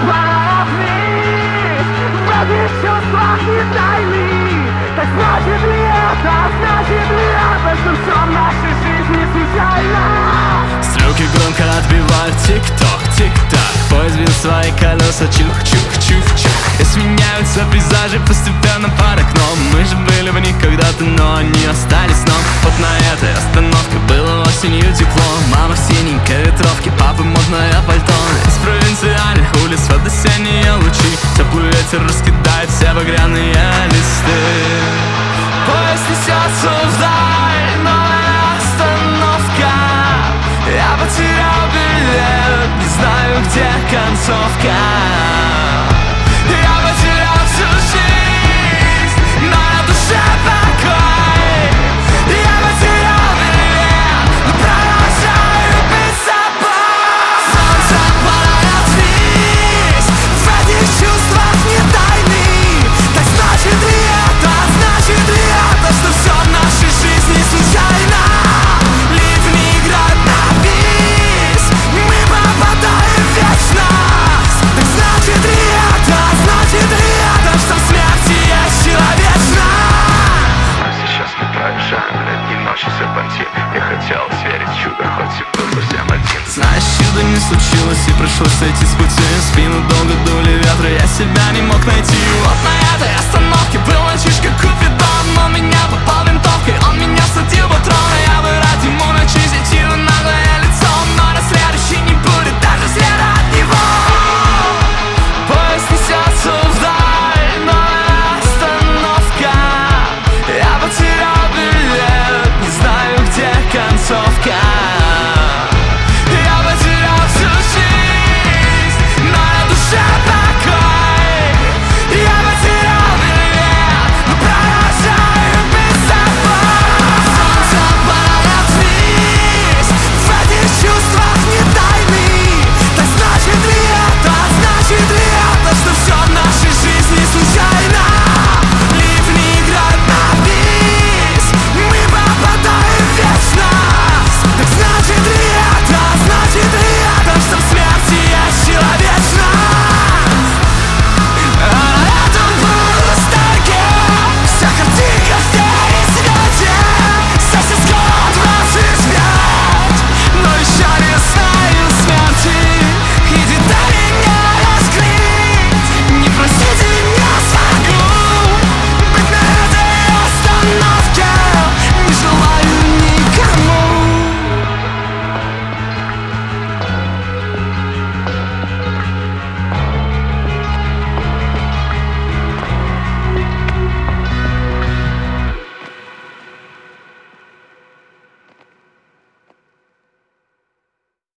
поворотный, в этих чувствах не тайны. Так значит ли это, что все в нашей жизни случайно? Стрелки громко отбивают тик-ток, тик-так. Поезд бьет свои колеса, чух-чух-чух-чух. И сменяются пейзажи постепенно под окном. Мы же были в них когда-то, но они остались сном. Вот на этой остановке было осенью тепло. Мама в синенькой ветровке, папа модное пальто. Из провинциальных улиц под осенние лучи теплый ветер раскидает все багряные листы. Поезд несется вдаль, новая остановка. Я потерял билет, не знаю, где концовка. Я потерял всю жизнь, но на душе покой. Я потерял билет, но продолжаю быть собой. Солнце падает вниз, в этих чувствах не тайны. Так значит ли это, что все в нашей жизни случайно? Ливни играют на бис, мы попадаем в вечность. Так значит ли это, что в смерти есть человечность? А сейчас мы проезжаем летней ночи серпантин. Я хотел верить в чудо, хоть и был совсем один. Знаешь, чудо не случилось и пришлось сойти с пути. В спину долго дули ветры, я себя не мог найти. Вот на этой остановке был мальчишка Купидон. Он меня попал винтовкой, он меня садил в патрон, а я бы рад ему начистить.